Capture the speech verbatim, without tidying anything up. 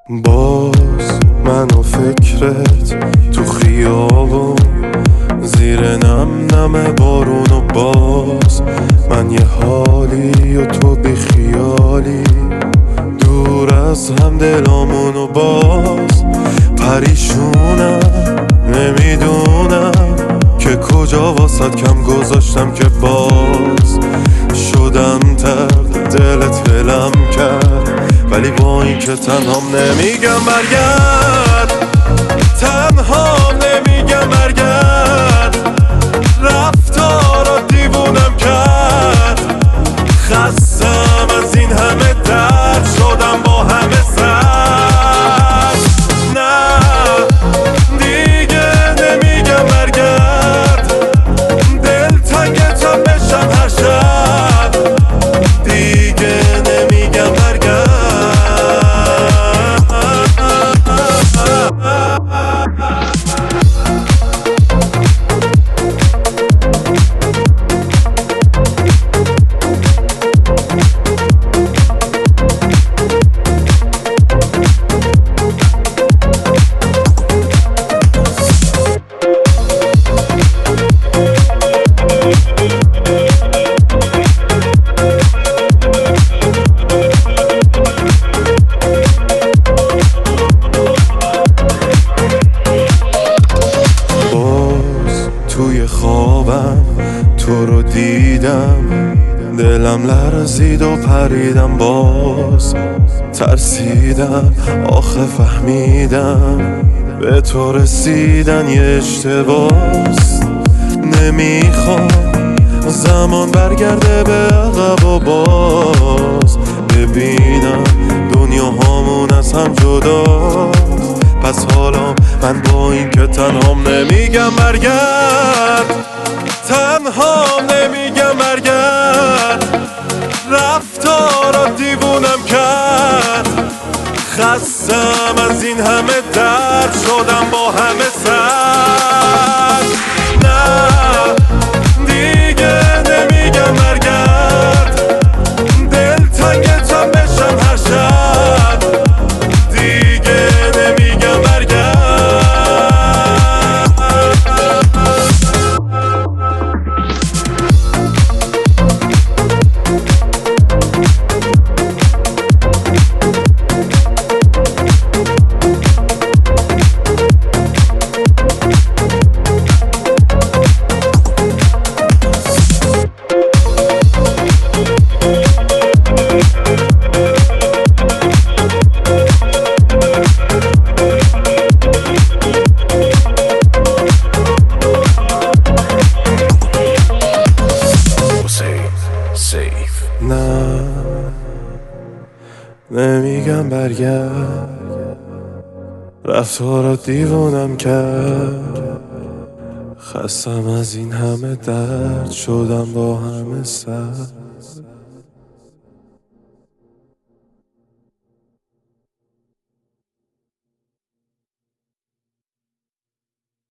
باز من و فکرت تو خیابون، زیر نم نم بارون و باز من یه حالی و تو بی خیالی، دور از هم دلامون و باز پریشونم، نمیدونم که کجا واسد کم گذاشتم که باز شدم ترد، دلت ولم کرد، ولی با این که تنهام نمیگم برگرد، تنهام نمیگم برگرد، رفتارا دیوونم کرد، خستم از این همه درد، شدم با همه سر، نه دیگه نمیگم برگرد، دلتنگتم بشم هر شب، دیگه نمیگم برگرد. توی خوابم تو رو دیدم، دلم لرزید و پریدم، باز ترسیدم، آخه فهمیدم به تو رسیدن یه اشتباس، نمیخوام زمان برگرده به عقب و باز ببینم دنیا هامون از هم جداست، پس حالا من با این که تنهام نمیگم برگرد، تنهام نمیگم برگرد، رفتارا دیوونم کرد، خستم از این همه درد، شدم با همه سر، نه دیگه نمیگم برگرد، دلتنگتم بشم هر شب، دیگه نمیگم برگرد. نه نمیگم برگرد، رفتارا دیوونم کرد، خستم از این همه درد، شدم با همه سر.